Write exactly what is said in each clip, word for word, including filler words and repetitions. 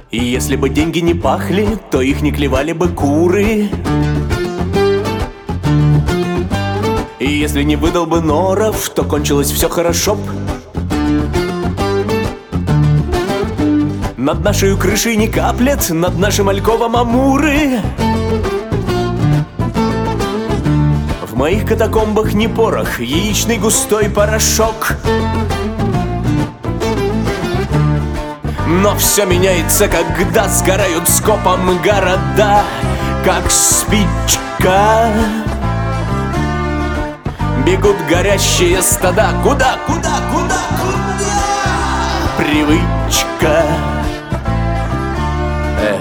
И если бы деньги не пахли, то их не клевали бы куры. И если не выдал бы норов, то кончилось все хорошо б. Над нашей крышей не каплет, над нашим альковом амуры. В моих катакомбах не порох, яичный густой порошок. Но все меняется, когда сгорают скопом города, как спичка. Бегут горящие стада. Куда, куда, куда, куда? Привычка. Э.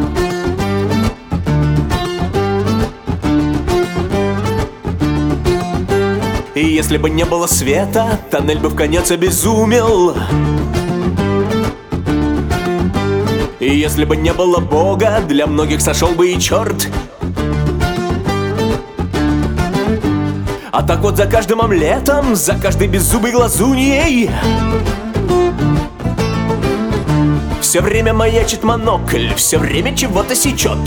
И если бы не было света, тоннель бы вконец обезумел. И если бы не было Бога, для многих сошел бы и черт. А так вот за каждым омлетом, за каждой беззубой глазуньей все время маячит монокль, все время чего-то сечет.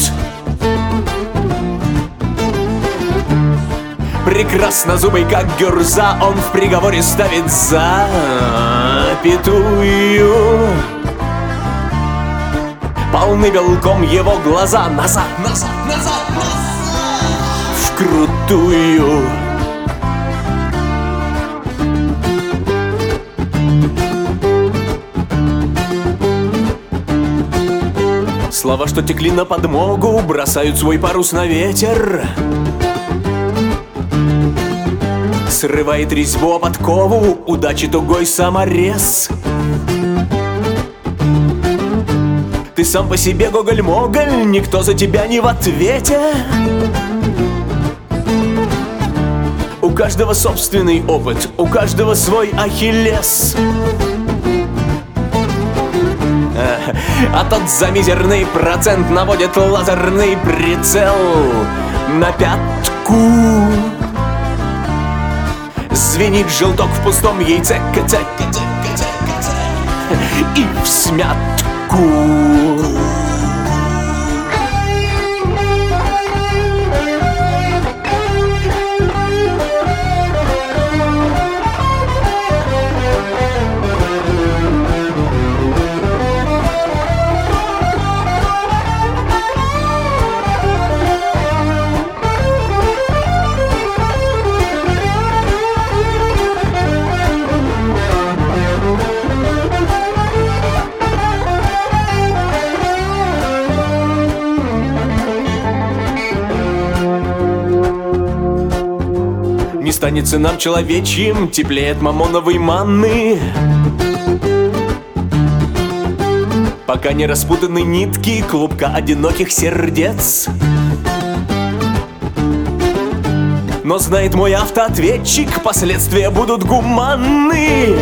Прекрасно зубый, как гюрза, он в приговоре ставит запятую. Полны белком его глаза. Назад, назад, назад, назад, вкрутую. Слова, что текли на подмогу, бросают свой парус на ветер. Срывает резьбу о подкову удачи тугой саморез. Ты сам по себе гоголь-моголь, никто за тебя не в ответе. У каждого собственный опыт, у каждого свой Ахиллес. А тот за мизерный процент наводит лазерный прицел на пятку. Звенит желток в пустом яйце, кц, кц, кц, кц, и всмятку. Не станет сынам человечьим теплее от мамоновой манны, пока не распутаны нитки клубка одиноких сердец. Но знает мой автоответчик, последствия будут гуманны.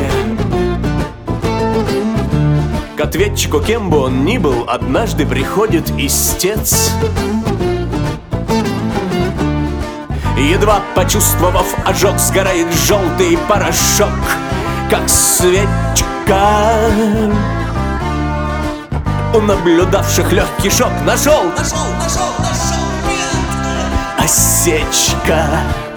К ответчику, кем бы он ни был, однажды приходит истец. Едва почувствовав ожог, сгорает желтый порошок, как свечка. У наблюдавших легкий шок. Нашел, нашел, нашел, нашел, нет. Осечка.